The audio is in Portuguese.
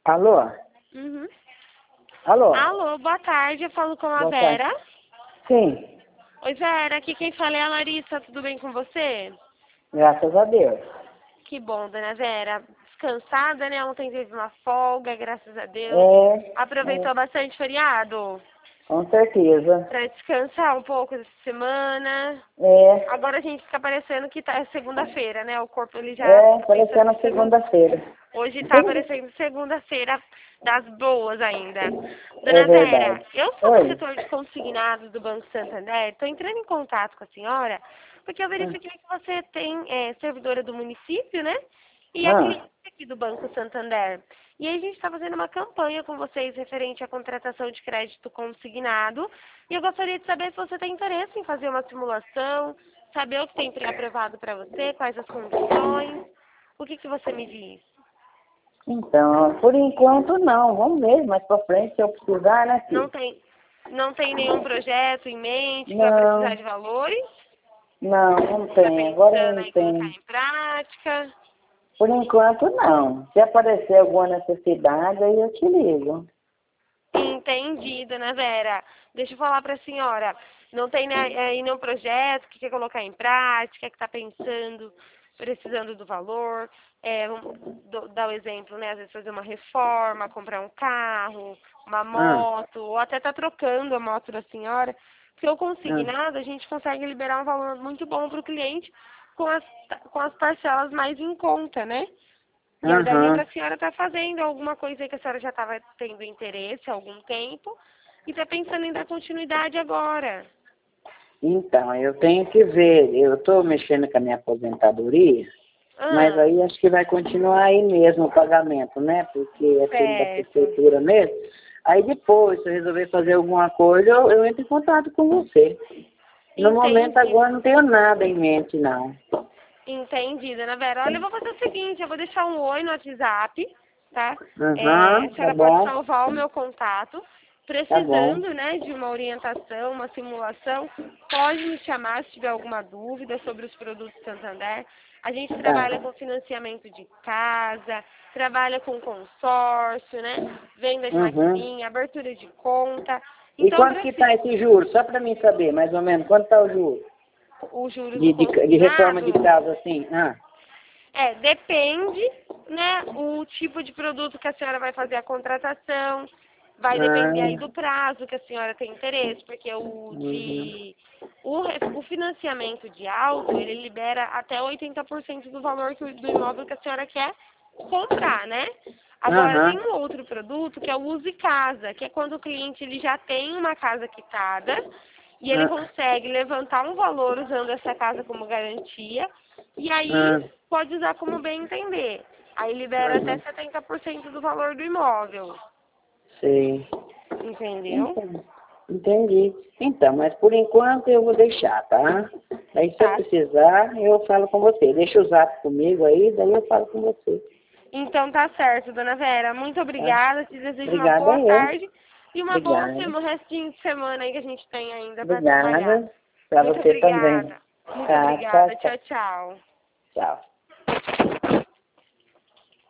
Alô? Uhum. Alô? Alô, boa tarde, eu falo com a Boa Vera. tarde. Sim, Oi, Vera, aqui quem fala é a Larissa, tudo bem com você? graças a Deus. Que bom, dona Vera. Descansada, né? Ontem teve uma folga, graças a Deus. É, Aproveitou bastante o feriado com certeza. pra descansar um pouco essa semana. É, Agora a gente fica parecendo que é segunda-feira, né? O corpo ele já fica pensando parecendo em segunda. segunda-feira. Hoje tá parecendo segunda-feira das boas ainda. É Dona Vera, verdade. eu sou do Oi. setor de consignados do Banco Santander. Estou entrando em contato com a senhora porque eu verifiquei que você é servidora do município, né? E é Ah, cliente aqui do Banco Santander. E aí a gente está fazendo uma campanha com vocês referente à contratação de crédito consignado. E eu gostaria de saber se você tem interesse em fazer uma simulação, saber o que tem pré-aprovado para você, quais as condições. O que você me diz? então, por enquanto não. Vamos ver, mais pra frente, se eu precisar, né, Não filho? tem, não tem nenhum projeto em mente que vai precisar Não, de valores? não Está tem. Agora pensando não em colocar tem. em prática? Por enquanto não. Se aparecer alguma necessidade, aí eu te ligo. Entendi, dona Vera. Deixa eu falar para a senhora. Não tem aí nenhum projeto que quer colocar em prática, que está pensando, precisando do valor? Vamos dar o exemplo, né? Às vezes fazer uma reforma, comprar um carro, uma Ah, moto, ou até tá trocando a moto da senhora. Porque o ah, consignado, a gente consegue liberar um valor muito bom para o cliente com as parcelas mais em conta, né? E aí daria para aham. a senhora estar fazendo alguma coisa aí que a senhora já estava tendo interesse há algum tempo e está pensando em dar continuidade agora. Então, eu tenho que ver. Eu estou mexendo com a minha aposentadoria, mas Ah, aí acho que vai continuar aí mesmo o pagamento, né? Porque é tudo da certo. prefeitura mesmo. Aí depois, se eu resolver fazer alguma coisa, eu entro em contato com você. No momento Entendi. agora não tenho nada em mente, não. Entendi, dona Vera. Olha, eu vou fazer o seguinte, eu vou deixar um oi no WhatsApp, tá? A Aham, tá senhora pode bom, salvar o meu contato. tá bom. Precisando, né, de uma orientação, uma simulação, pode me chamar se tiver alguma dúvida sobre os produtos Santander. A gente trabalha Tá. com financiamento de casa, trabalha com consórcio, né? Venda de Uhum. maquininha, abertura de conta. E Então, quanto que tá esse juro? Só para mim saber, mais ou menos, quanto tá o juro? os juros do De reforma de consignado. casa, assim? Ah, Depende, né, o tipo de produto que a senhora vai fazer a contratação, vai depender aí ah, do prazo que a senhora tem interesse, porque uhum. o financiamento de auto, ele libera até 80% do valor do imóvel que a senhora quer comprar, né? Agora, tem Aham, um outro produto que é o Use Casa, que é quando o cliente ele já tem uma casa quitada e ele ah, consegue levantar um valor usando essa casa como garantia e aí ah, pode usar como bem entender. Aí libera até aham. 70% do valor do imóvel, Sei. entendeu? Então, entendi. Então, mas por enquanto eu vou deixar, tá? Aí se eu Tá. precisar, eu falo com você. Deixa o zap comigo aí, daí eu falo com você. Então tá certo, dona Vera. Muito Tá? obrigada. Te desejo uma Obrigada boa eu. tarde e uma boa Obrigada. restinho de semana aí que a gente tem ainda para trabalhar. Obrigada. Para Muito você também. obrigada. Muito Tá, tchau, obrigada. tchau. Tchau, tchau. Tchau.